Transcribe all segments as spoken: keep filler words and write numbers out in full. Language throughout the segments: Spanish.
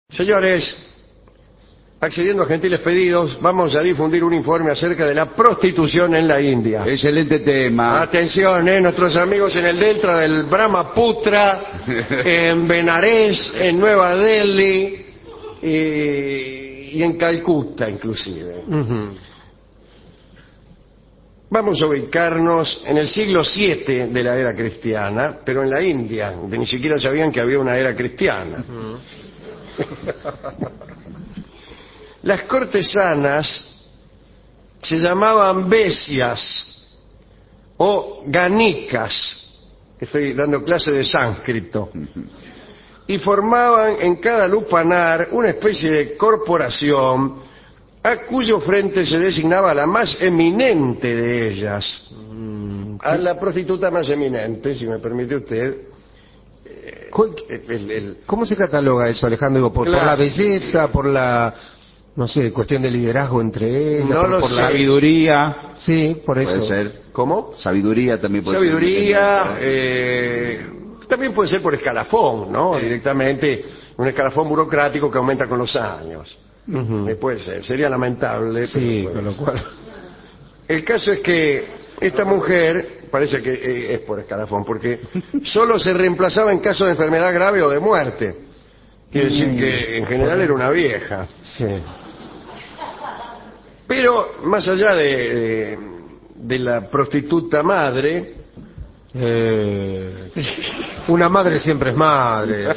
Señores, accediendo a gentiles pedidos, vamos a difundir un informe acerca de la prostitución en la India. Excelente tema. Atención, eh, nuestros amigos en el delta del Brahmaputra, en Benares, en Nueva Delhi y, y en Calcuta inclusive. Uh-huh. Vamos a ubicarnos en el siglo siete de la era cristiana, pero en la India, donde ni siquiera sabían que había una era cristiana. Uh-huh. Las cortesanas se llamaban besias o ganicas, estoy dando clase de sánscrito, y formaban en cada lupanar una especie de corporación a cuyo frente se designaba la más eminente de ellas, a la prostituta más eminente, si me permite usted. El, el... ¿Cómo se cataloga eso, Alejandro? Digo, por, claro. por la belleza, por la, no sé, cuestión de liderazgo entre ellas, no por, lo por sé. la Sabiduría. Sí, por eso. Puede ser. ¿Cómo? Sabiduría también puede Sabiduría, ser. Eh, también puede ser por escalafón, ¿no? Sí. Directamente, un escalafón burocrático que aumenta con los años. Uh-huh. Eh, puede ser, sería lamentable. Sí, con lo cual. El caso es que esta mujer, parece que es por escalafón, porque solo se reemplazaba en caso de enfermedad grave o de muerte. Quiere decir que en general era una vieja. Sí. Pero más allá de, de, de la prostituta madre, eh, una madre siempre es madre.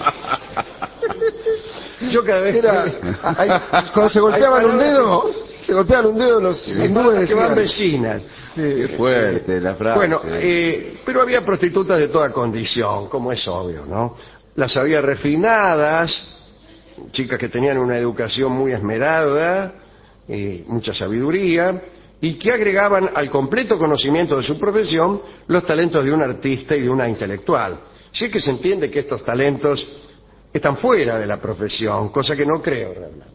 Yo cada vez era, que... hay, cuando se golpeaban un dedo, se golpeaban un dedo los hindúes que van vecinas. Sí, qué fuerte la frase. Bueno, eh, pero había prostitutas de toda condición, como es obvio, ¿no? Las había refinadas, chicas que tenían una educación muy esmerada, eh, mucha sabiduría, y que agregaban al completo conocimiento de su profesión los talentos de un artista y de una intelectual. Sí que se entiende que estos talentos están fuera de la profesión, cosa que no creo realmente.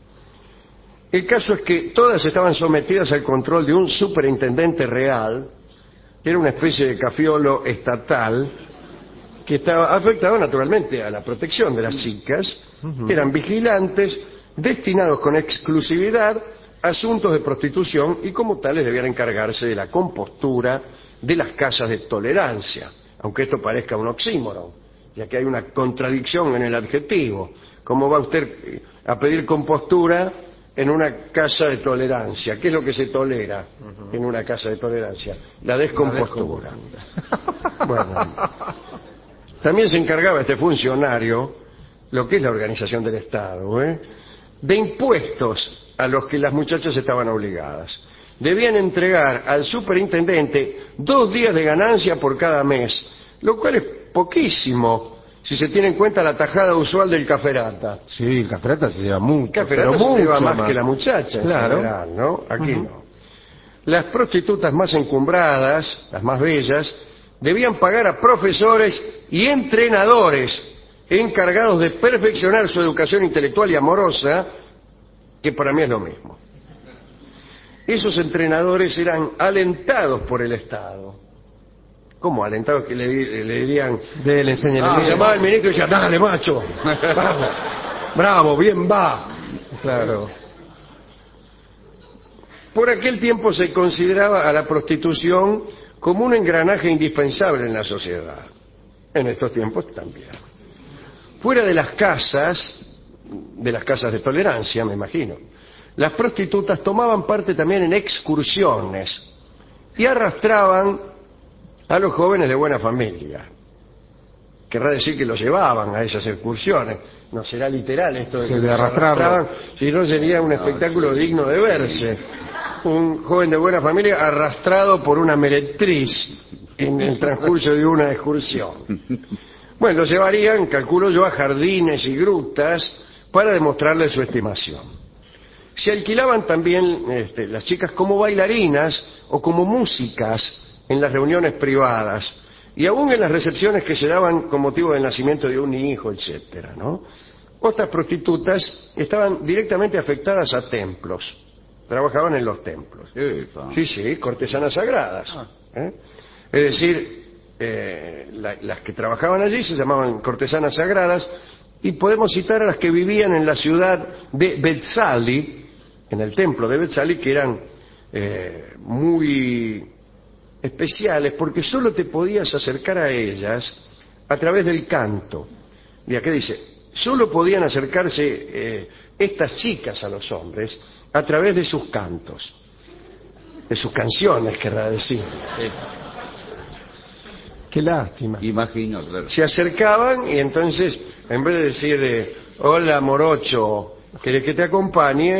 El caso es que todas estaban sometidas al control de un superintendente real, que era una especie de cafiolo estatal, que estaba afectado naturalmente a la protección de las chicas. Uh-huh. Eran vigilantes destinados con exclusividad a asuntos de prostitución y como tales debían encargarse de la compostura de las casas de tolerancia, aunque esto parezca un oxímoron, ya que hay una contradicción en el adjetivo. ¿Cómo va usted a pedir compostura en una casa de tolerancia? ¿Qué es lo que se tolera uh-huh. en una casa de tolerancia? La descompostura. La descompostura. Bueno, también se encargaba este funcionario, lo que es la organización del Estado, ¿eh? de impuestos a los que las muchachas estaban obligadas. Debían entregar al superintendente dos días de ganancia por cada mes, lo cual es poquísimo si se tiene en cuenta la tajada usual del caferata. Sí, el caferata se lleva mucho. El caferata pero se mucho lleva más, más que la muchacha, claro. En general, ¿no? Aquí uh-huh. no. Las prostitutas más encumbradas, las más bellas, debían pagar a profesores y entrenadores encargados de perfeccionar su educación intelectual y amorosa, que para mí es lo mismo. Esos entrenadores eran alentados por el Estado. ¿Cómo alentados que le, le dirían? De le enseñan. Ah, le llamaba al ministro y decía, dale macho, vamos, bravo, bien va. Claro. Por aquel tiempo se consideraba a la prostitución como un engranaje indispensable en la sociedad. En estos tiempos también. Fuera de las casas, de las casas de tolerancia, me imagino, las prostitutas tomaban parte también en excursiones y arrastraban a los jóvenes de buena familia. Querrá decir que los llevaban a esas excursiones. No será literal esto de sí, que de los arrastraban, si no sería un espectáculo no, sí. digno de verse. Un joven de buena familia arrastrado por una meretriz en el transcurso de una excursión. Bueno, los llevarían, calculo yo, a jardines y grutas para demostrarles su estimación. Se alquilaban también este, las chicas como bailarinas o como músicas en las reuniones privadas y aún en las recepciones que se daban con motivo del nacimiento de un hijo, etcétera, ¿no? Otras prostitutas estaban directamente afectadas a templos, trabajaban en los templos. Sí, sí, cortesanas sagradas. ¿eh? Es decir, eh, la, las que trabajaban allí se llamaban cortesanas sagradas Y podemos citar a las que vivían en la ciudad de Betzali, en el templo de Betzali, que eran eh, muy especiales porque solo te podías acercar a ellas a través del canto. Y acá dice, solo podían acercarse eh, estas chicas a los hombres a través de sus cantos, de sus canciones, querrá decir. Sí. Qué lástima. Imagino, claro. Se acercaban y entonces, en vez de decir, eh, hola morocho, ¿querés que te acompañe?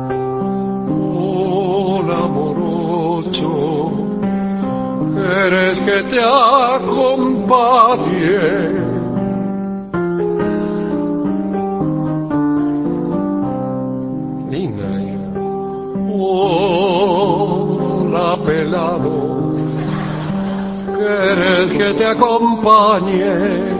Hola morocho, ¿quieres que te acompañe? Lindo, lindo. Hola pelado, ¿quieres que te acompañe?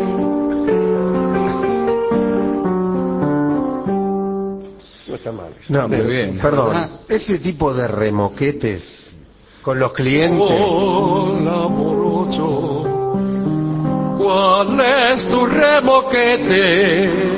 No está mal. No, Muy pero, bien. perdón, Ah. ese tipo de remoquetes con los clientes. Hola morocho, ¿cuál es tu remoquete?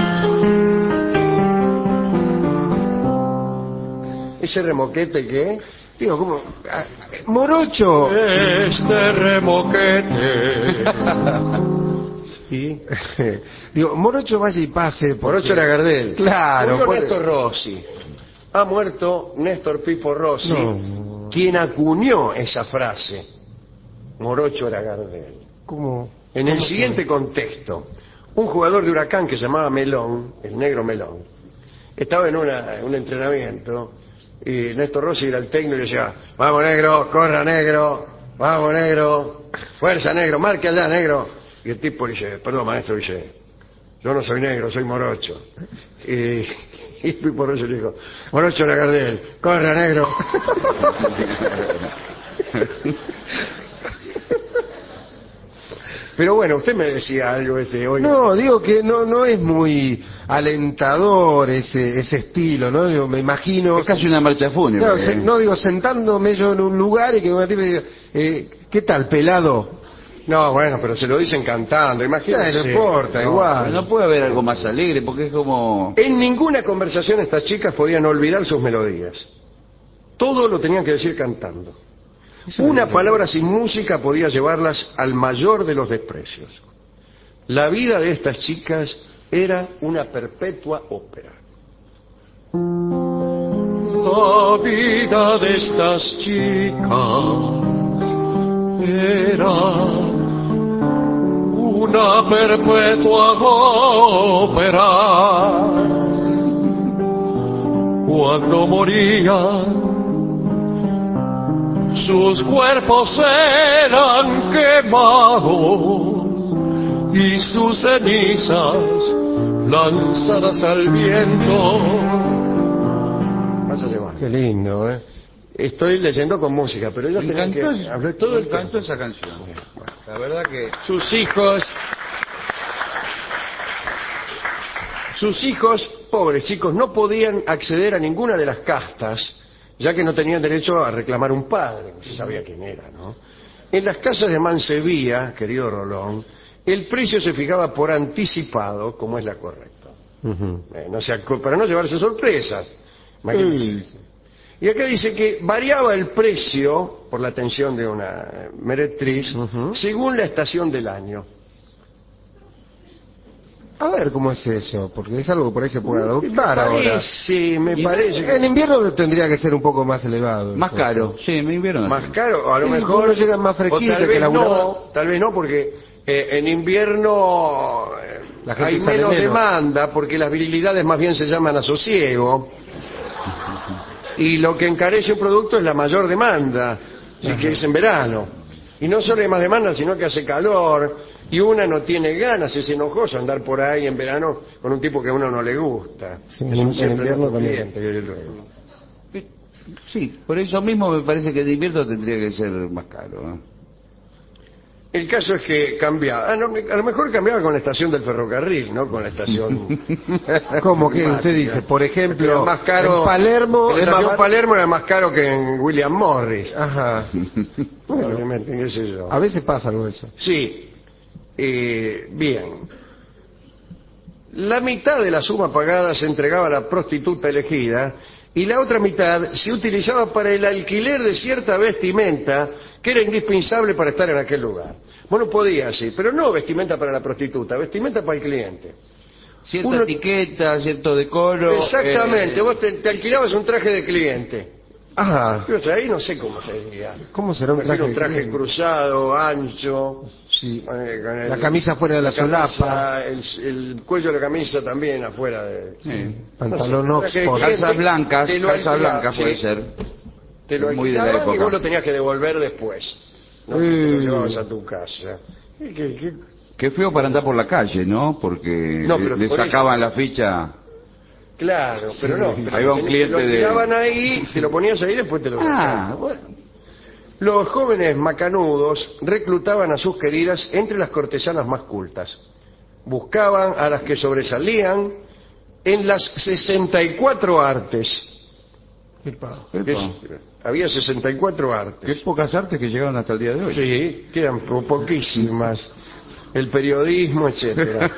¿Ese remoquete qué? Digo, ¿cómo? Ah, Morocho. Este remoquete. Sí. Digo, Morocho vaya y pase. porque- Morocho era Gardel. Claro, Murió por- Néstor Rossi. Ha muerto Néstor Pipo Rossi, No. quien acuñó esa frase. Morocho era Gardel. ¿Cómo? En el ¿Cómo siguiente contexto, un jugador de Huracán que se llamaba Melón, el negro Melón, estaba en, una, en un entrenamiento y Néstor Rossi era el técnico y decía, vamos negro, corra negro, vamos negro, fuerza negro, marque allá negro. Y el tipo dice, perdón maestro, dice, yo no soy negro, soy morocho. Y, y Pipo Rossi le dijo, morocho era Gardel, corra negro. Pero bueno, usted me decía algo este hoy. No, digo que no no es muy alentador ese ese estilo, ¿no? Digo, me imagino. Es casi una marcha fúnebre. No, ¿eh? se- no digo sentándome yo en un lugar y que un tipo diga, eh, ¿qué tal, pelado? No, bueno, pero se lo dicen cantando, imagínese. Ya, no importa, Pero igual. no puede haber algo más alegre porque es como... En ninguna conversación estas chicas podían olvidar sus melodías. Todo lo tenían que decir cantando. Una palabra sin música podía llevarlas al mayor de los desprecios. La vida de estas chicas era una perpetua ópera. La vida de estas chicas era una perpetua ópera. Cuando morían, sus cuerpos eran quemados y sus cenizas lanzadas al viento. Vas a llevar. Qué lindo, ¿eh? Estoy leyendo con música, pero ellos Me tenían que encantó, hablar todo me el encantó tiempo. esa canción. La verdad que... Sus hijos, sus hijos, pobres chicos, no podían acceder a ninguna de las castas, ya que no tenían derecho a reclamar un padre, no se sabía quién era, ¿no? En las casas de Mansevía, querido Rolón, el precio se fijaba por anticipado, como es la correcta. Ujú. Eh, no sea, para no llevarse sorpresas. Imagínense. Y acá dice que variaba el precio, por la atención de una meretriz, Ujú. según la estación del año. A ver cómo es eso, porque es algo que por ahí se puede Me adoptar ahora. parece, me Y- parece que En invierno tendría que ser un poco más elevado. Más caro, sí, me vieron. más caro, a lo Sí, mejor. uno llega más o fresquito tal que vez laburar. no, tal vez no, porque eh, en invierno eh, La gente hay sale menos, menos. demanda, porque las virilidades más bien se llaman a sosiego. Y lo que encarece un producto es la mayor demanda, así que es en verano. Y no solo hay más demanda, sino que hace calor, y una no tiene ganas, es enojoso andar por ahí en verano con un tipo que a uno no le gusta. Sí, Que en- son en siempre invierno nuestros también. clientes, desde luego. Sí, por eso mismo me parece que de invierno tendría que ser más caro. ¿eh? El caso es que cambiaba, ah, no, a lo mejor cambiaba con la estación del ferrocarril, no con la estación. ¿Cómo que climática. usted dice? Por ejemplo, Era más caro, en Palermo en la es estación más bar- Palermo era más caro que en William Morris. Ajá. Probablemente, qué sé yo. A veces pasa algo de eso. Sí, eh, bien. La mitad de la suma pagada se entregaba a la prostituta elegida y la otra mitad se utilizaba para el alquiler de cierta vestimenta que era indispensable para estar en aquel lugar. Bueno, podía, sí, pero no vestimenta para la prostituta, vestimenta para el cliente. Cierta Uno... etiqueta, cierto decoro. Exactamente, eh... vos te, te alquilabas un traje de cliente. Ah. Yo, o sea, ahí no sé cómo sería. ¿Cómo será un traje? Un traje cruzado, ancho. Sí. Eh, con el, la camisa fuera de la, la solapa. Camisa, el, el cuello de la camisa también afuera de... Sí. Pantalón no sé, Oxford. Calzas blancas, calzas blancas sí. puede ser. Te lo muy de la época. Y vos lo tenías que devolver después. ¿No? Eh. Te lo llevabas a tu casa. ¿Qué, qué? Qué feo para andar por la calle, ¿no? Porque no, le, le sacaban eso. La ficha. Claro, pero no. Pero ahí va un cliente lo de... tiraban ahí, te lo ponías ahí y después te lo ah, bueno. Los jóvenes macanudos reclutaban a sus queridas entre las cortesanas más cultas. Buscaban a las que sobresalían en las sesenta y cuatro artes. Epa. Es, había sesenta y cuatro artes. Qué pocas artes que llegaron hasta el día de hoy. Sí, quedan po poquísimas. El periodismo, etcétera.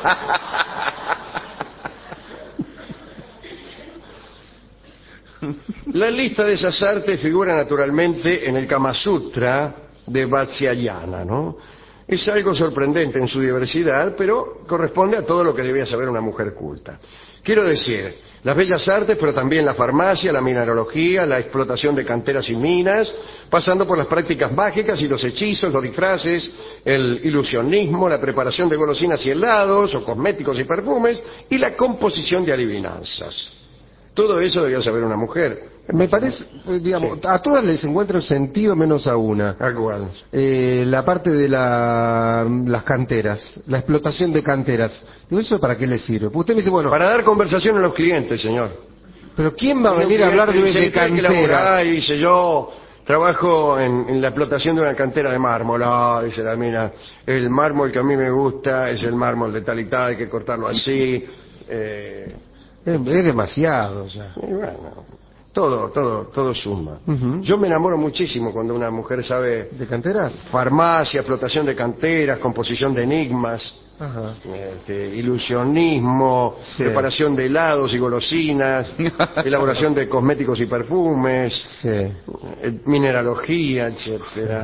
La lista de esas artes figura naturalmente en el Kama Sutra de Vatsyayana, ¿no? Es algo sorprendente en su diversidad, pero corresponde a todo lo que debía saber una mujer culta. Quiero decir, las bellas artes, pero también la farmacia, la mineralogía, la explotación de canteras y minas, pasando por las prácticas mágicas y los hechizos, los disfraces, el ilusionismo, la preparación de golosinas y helados, o cosméticos y perfumes, y la composición de adivinanzas. Todo eso debía saber una mujer. Me parece, digamos, sí. A todas les encuentro sentido menos a una. ¿A cuál? Eh, la parte de la, las canteras, la explotación de canteras. Digo, ¿eso para qué le sirve? Porque usted me dice, bueno... Para dar conversación a los clientes, señor. Pero ¿quién va a venir a hablar de, de cantera? Y dice, yo trabajo en, en la explotación de una cantera de mármol. Ah, dice la mina, el mármol que a mí me gusta es el mármol de tal y tal, hay que cortarlo así... Eh, Es, es demasiado, o sea. Y bueno, todo, todo, todo suma. Uh-huh. Yo me enamoro muchísimo cuando una mujer sabe... ¿De canteras? Farmacia, explotación de canteras, composición de enigmas, Ajá. Este, ilusionismo, sí. Preparación de helados y golosinas, elaboración de cosméticos y perfumes, sí. Mineralogía, etcétera.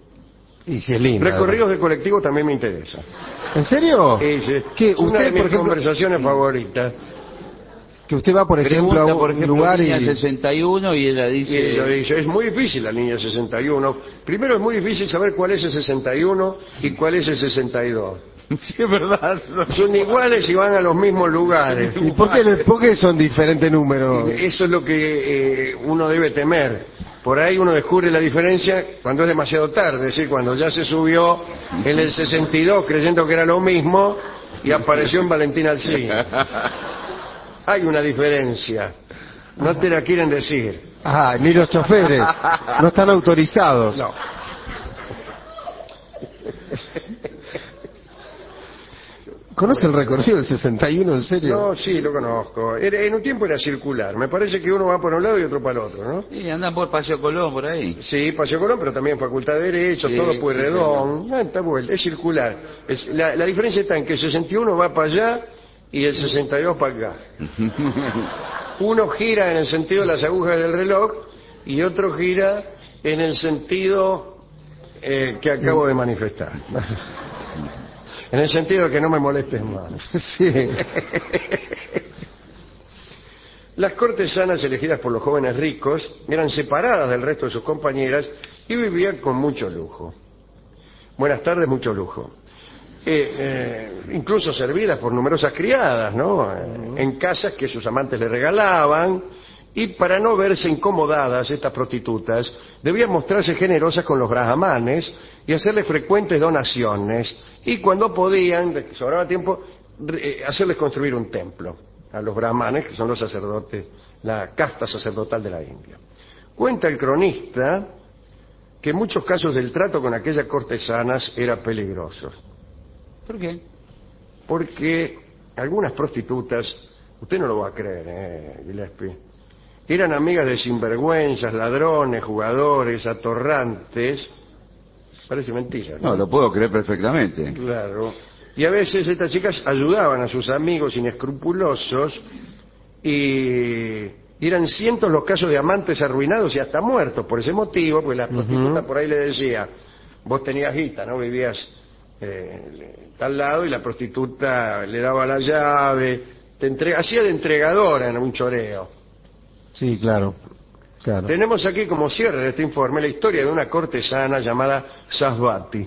Y si es linda. Recorridos de colectivo también me interesa. ¿En serio? Es, es ¿Qué? una ¿Usted, de mis por ejemplo... conversaciones favoritas. Que usted va, por ejemplo, Pregunta, a un por ejemplo, lugar línea y... sesenta y uno y ella dice... Y ella dice, es muy difícil la línea sesenta y uno. Primero es muy difícil saber cuál es el sesenta y uno y cuál es el sesenta y dos. Sí, es verdad. Son iguales y van a los mismos lugares. ¿Y por qué, por qué son diferentes números? Eso es lo que eh, uno debe temer. Por ahí uno descubre la diferencia cuando es demasiado tarde, es decir, cuando ya se subió en el sesenta y dos creyendo que era lo mismo y apareció en Valentín Alsina. Hay una diferencia. No te la quieren decir. Ah, ni los choferes. No están autorizados. No. ¿Conoce el recorrido del sesenta y uno, en serio? No, sí, lo conozco. Era, en un tiempo era circular. Me parece que uno va por un lado y otro para el otro, ¿no? Sí, andan por Paseo Colón, por ahí. Sí, Paseo Colón, pero también Facultad de Derecho, sí, todo Pueyrredón. Ah, está bueno, es circular. Es, la, la diferencia está en que el sesenta y uno va para allá y el sesenta y dos para acá. Uno gira en el sentido de las agujas del reloj y otro gira en el sentido eh, que acabo de manifestar. En el sentido de que no me molestes más. Sí. Las cortesanas elegidas por los jóvenes ricos eran separadas del resto de sus compañeras y vivían con mucho lujo. Buenas tardes, mucho lujo. Eh, eh, incluso servidas por numerosas criadas, ¿no? Eh, en casas que sus amantes le regalaban, y para no verse incomodadas estas prostitutas debían mostrarse generosas con los brahmanes y hacerles frecuentes donaciones, y cuando podían, de que sobraba tiempo, eh, hacerles construir un templo a los brahmanes, que son los sacerdotes, la casta sacerdotal de la India. Cuenta el cronista que en muchos casos el trato con aquellas cortesanas era peligroso. ¿Por qué? Porque algunas prostitutas, usted no lo va a creer, eh, Gillespie, eran amigas de sinvergüenzas, ladrones, jugadores, atorrantes. Parece mentira, ¿no? No, lo puedo creer perfectamente. Claro. Y a veces estas chicas ayudaban a sus amigos inescrupulosos y eran cientos los casos de amantes arruinados y hasta muertos por ese motivo, porque la prostituta uh-huh. por ahí le decía, vos tenías guita, ¿no? Vivías eh, tal lado y la prostituta le daba la llave, te entrega, hacía de entregadora en un choreo. Sí, claro, claro. Tenemos aquí como cierre de este informe la historia de una cortesana llamada Sasvati.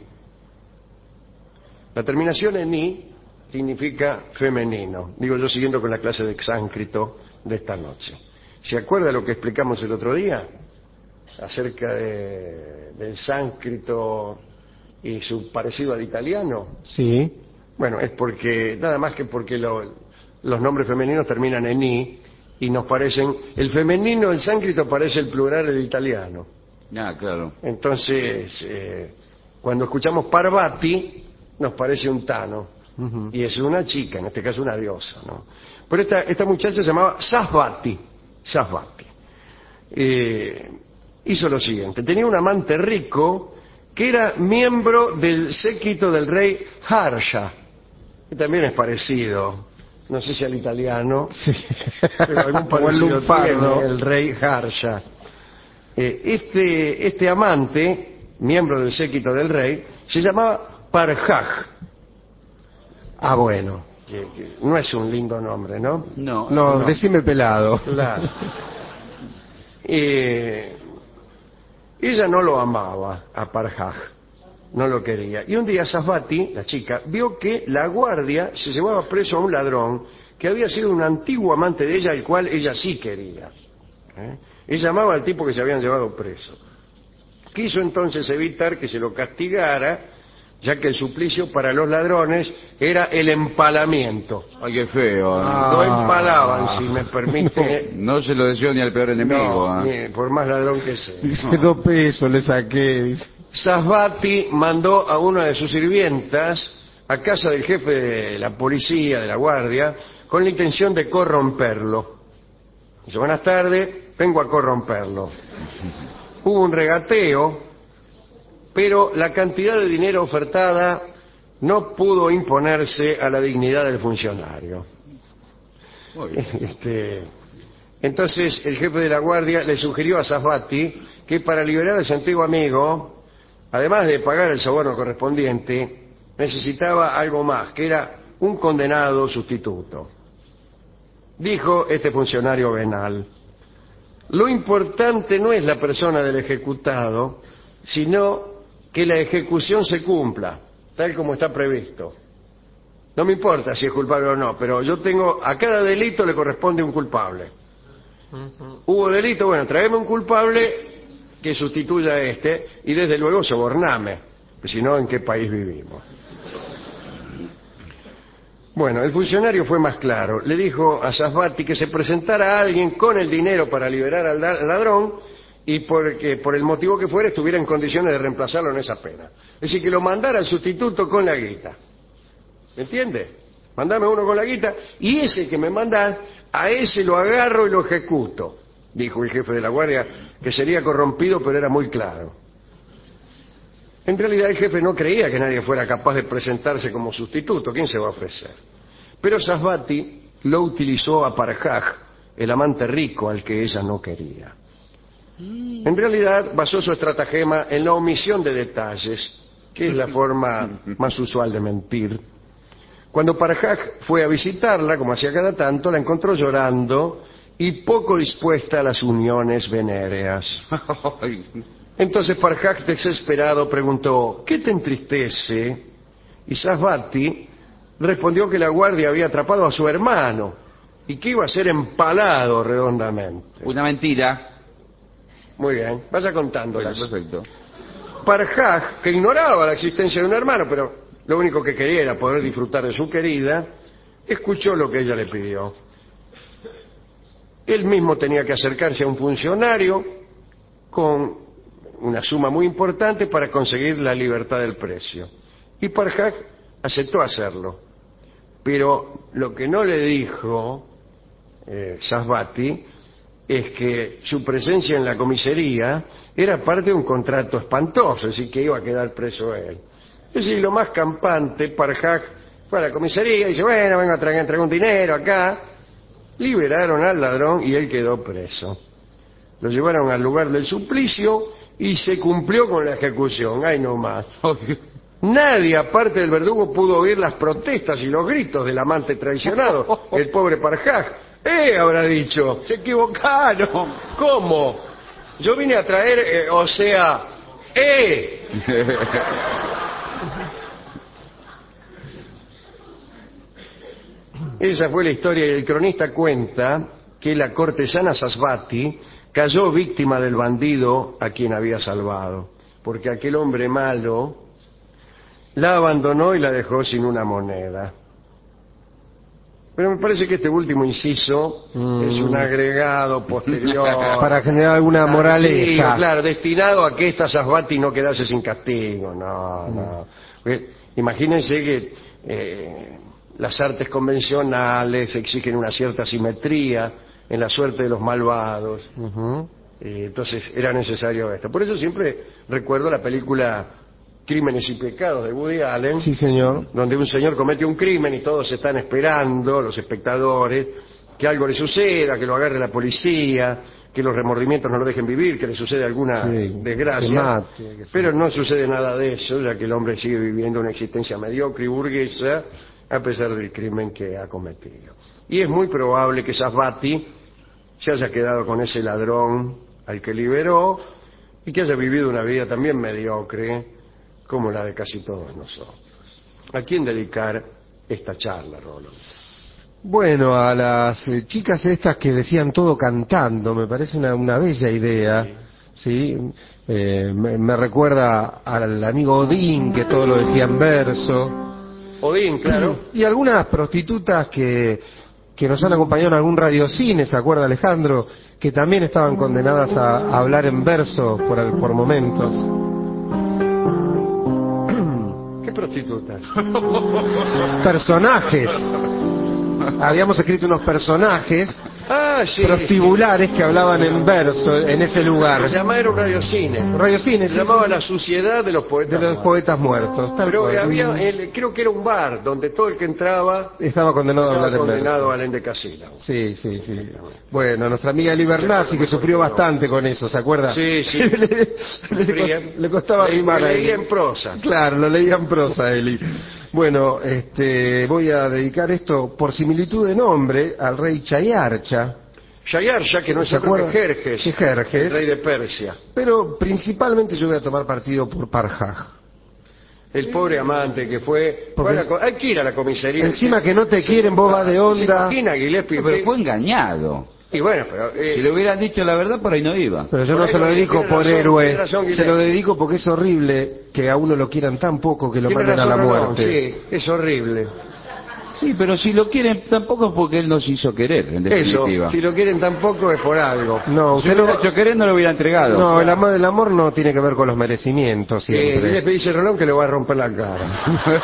La terminación en "i" significa femenino. Digo yo siguiendo con la clase de sánscrito de esta noche. ¿Se acuerda lo que explicamos el otro día? Acerca de, del sánscrito y su parecido al italiano. Sí. Bueno, es porque, nada más que porque lo, los nombres femeninos terminan en "i" y nos parecen, el femenino del sánscrito parece el plural del italiano. Ah, claro. Entonces, eh, cuando escuchamos Parvati, nos parece un tano. Uh-huh. Y es una chica, en este caso una diosa, ¿no? Pero esta, esta muchacha se llamaba Sasvati. Sasvati. Eh, hizo lo siguiente, tenía un amante rico que era miembro del séquito del rey Harsha, que también es parecido, no sé si al italiano, sí. pero algún parecido tiene el rey Harsha. Eh, este, este amante, miembro del séquito del rey, se llamaba Parjaj. Ah, bueno. Que, que no es un lindo nombre, ¿no? No, no, no. Decime pelado. Claro. Eh, ella no lo amaba a Parjaj, no lo quería. Y un día Sasvati, la chica, vio que la guardia se llevaba preso a un ladrón que había sido un antiguo amante de ella, al cual ella sí quería. ¿Eh? Ella amaba al tipo que se habían llevado preso. Quiso entonces evitar que se lo castigara, ya que el suplicio para los ladrones era el empalamiento. Ay, qué feo. ¿eh? Ah, lo empalaban, si me permite. No se lo deseo ni al peor enemigo. No, ¿eh? ni, por más ladrón que sea. Dice, no. Dos pesos le saqué. Dice. Sasvati mandó a una de sus sirvientas a casa del jefe de la policía, de la guardia, con la intención de corromperlo. Dice, buenas tardes, vengo a corromperlo. Hubo un regateo, pero la cantidad de dinero ofertada no pudo imponerse a la dignidad del funcionario. Este, entonces el jefe de la guardia le sugirió a Sasvati que para liberar a su antiguo amigo, además de pagar el soborno correspondiente, necesitaba algo más, que era un condenado sustituto. Dijo este funcionario venal, lo importante no es la persona del ejecutado, sino que la ejecución se cumpla, tal como está previsto. No me importa si es culpable o no, pero yo tengo, a cada delito le corresponde un culpable. Uh-huh. Hubo delito, bueno, traeme un culpable que sustituya a este, y desde luego soborname, pues si no, ¿en qué país vivimos? Bueno, el funcionario fue más claro, le dijo a Sasvati que se presentara a alguien con el dinero para liberar al ladrón, y porque por el motivo que fuera estuviera en condiciones de reemplazarlo en esa pena. Es decir, que lo mandara al sustituto con la guita. ¿Me entiende? Mandame uno con la guita y ese que me mandás, a ese lo agarro y lo ejecuto, dijo el jefe de la guardia, que sería corrompido, pero era muy claro. En realidad el jefe no creía que nadie fuera capaz de presentarse como sustituto. ¿Quién se va a ofrecer? Pero Sasvati lo utilizó a Parjaj, el amante rico al que ella no quería. En realidad basó su estratagema en la omisión de detalles, que es la forma más usual de mentir. Cuando Parjaj fue a visitarla, como hacía cada tanto, la encontró llorando y poco dispuesta a las uniones venéreas. Entonces Parjaj, desesperado, preguntó, ¿qué te entristece? Y Sasvati respondió que la guardia había atrapado a su hermano y que iba a ser empalado redondamente. Una mentira. Muy bien, vaya contándolas. Bueno, perfecto. Parjaj, que ignoraba la existencia de un hermano, pero lo único que quería era poder disfrutar de su querida, escuchó lo que ella le pidió. Él mismo tenía que acercarse a un funcionario con una suma muy importante para conseguir la libertad del precio. Y Parjaj aceptó hacerlo. Pero lo que no le dijo eh, Sasvati es que su presencia en la comisaría era parte de un contrato espantoso, es decir, que iba a quedar preso él. Es decir, lo más campante, Parjaj Fue a la comisaría y dice, bueno, vengo a traer, entregar un dinero acá. Liberaron al ladrón y él quedó preso. Lo llevaron al lugar del suplicio y se cumplió con la ejecución. Ay, no más. Nadie, aparte del verdugo, pudo oír las protestas y los gritos del amante traicionado, el pobre Parjaj. ¡Eh! Habrá dicho. Se equivocaron. ¿Cómo? Yo vine a traer, eh, o sea, ¡eh! Esa fue la historia y el cronista cuenta que la cortesana Sasvati cayó víctima del bandido a quien había salvado, porque aquel hombre malo la abandonó y la dejó sin una moneda. Pero me parece que este último inciso mm. es un agregado posterior. Para generar alguna moraleja. Claro, destinado a que esta Sasvati no quedase sin castigo. No, mm. no. Porque imagínense que eh, las artes convencionales exigen una cierta simetría en la suerte de los malvados. Uh-huh. eh, entonces era necesario esto. Por eso siempre recuerdo la película Crímenes y Pecados de Woody Allen. Sí, señor. Donde un señor comete un crimen y todos están esperando, los espectadores, que algo le suceda, que lo agarre la policía, que los remordimientos no lo dejen vivir, que le suceda alguna sí, desgracia. Mate, pero no sucede nada de eso, ya que el hombre sigue viviendo una existencia mediocre y burguesa a pesar del crimen que ha cometido. Y es muy probable que Sasvati se haya quedado con ese ladrón al que liberó y que haya vivido una vida también mediocre como la de casi todos nosotros. ¿A quién dedicar esta charla, Rolón? Bueno, a las eh, chicas estas que decían todo cantando, me parece una, una bella idea, ¿sí? ¿sí? Eh, me, me recuerda al amigo Odín, que todo lo decía en verso. Odín, claro. Y algunas prostitutas que, que nos han acompañado en algún radiocine, ¿se acuerda, Alejandro? Que también estaban condenadas a, a hablar en verso por, por momentos. Prostitutas. Personajes. Habíamos escrito unos personajes ah, sí, prostibulares sí. que hablaban en verso en ese lugar. Se llamaba era un radiocine. Un radiocine. Se sí, llamaba sí. La Suciedad de los Poetas De los Muertos. Poetas Muertos. Tal Pero cual. había, el, creo que era un bar donde todo el que entraba estaba condenado estaba a hablar condenado en verso. al endecasílamo. Sí, sí, sí. Bueno, nuestra amiga Eli Bernasi, que sufrió bastante con eso, ¿se acuerda? Sí, sí. le, le, le costaba le, rimar le a leía Eli. en prosa. Claro, lo leía en prosa, Eli. Bueno, este, voy a dedicar esto por similitud de nombre al rey Chayarcha. Chayarcha, que no es otro que Jerjes, que Jerjes, el rey de Persia. Pero principalmente yo voy a tomar partido por Parjaj. El pobre amante que fue... fue la, hay que ir a la comisaría. Encima que no te quieren, vos vas de onda. Pero fue engañado. Y bueno, pero... Eh, si le hubieran dicho la verdad, por ahí no iba. Pero yo no se lo dedico por héroe, se lo dedico porque es horrible que a uno lo quieran tan poco que lo manden a la muerte. Sí, es horrible. Sí, pero si lo quieren tampoco es porque él nos hizo querer, en definitiva. Eso, si lo quieren tampoco es por algo. No, usted si lo hubiera hecho querer no lo hubiera entregado. No, el amor, el amor no tiene que ver con los merecimientos siempre. Eh, le dice Rolón que le va a romper la cara.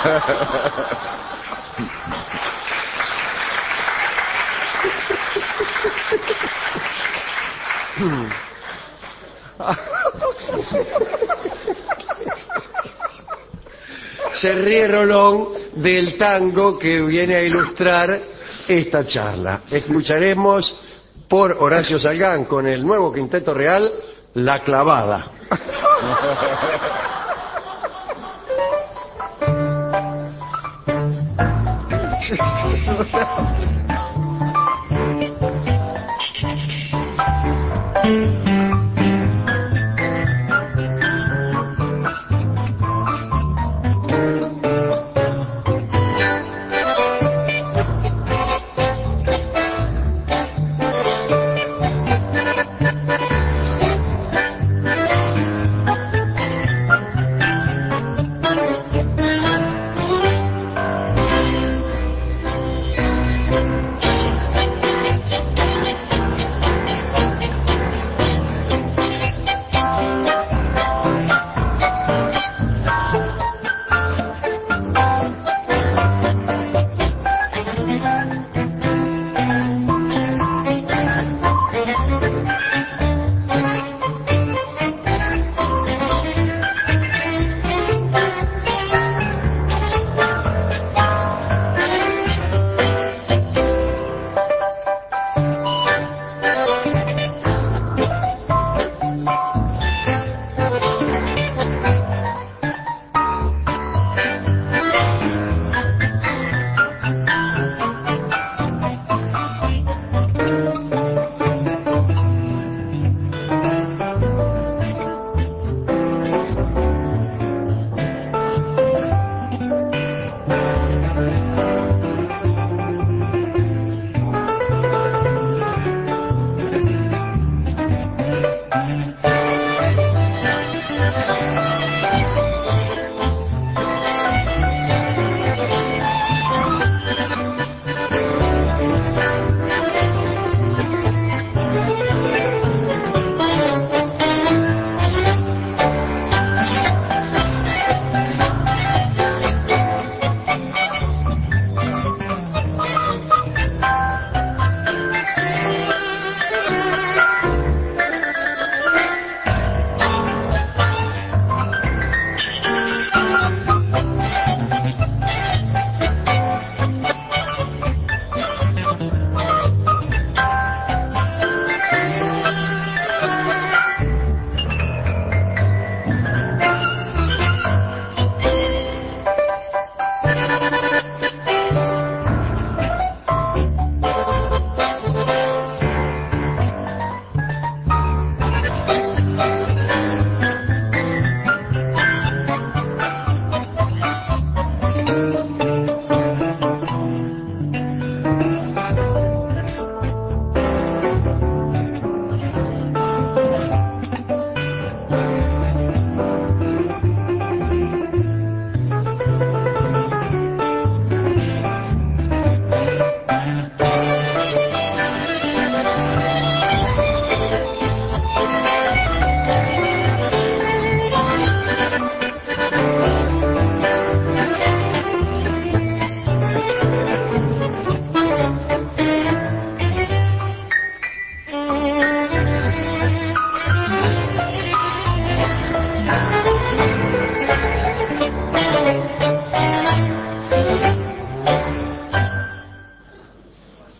Se ríe Rolón del tango que viene a ilustrar esta charla. Escucharemos por Horacio Salgán con el nuevo Quinteto Real, La Clavada.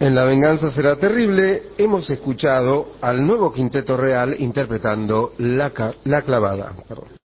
En La venganza será terrible hemos escuchado al nuevo Quinteto Real interpretando La, ca- la clavada. Perdón.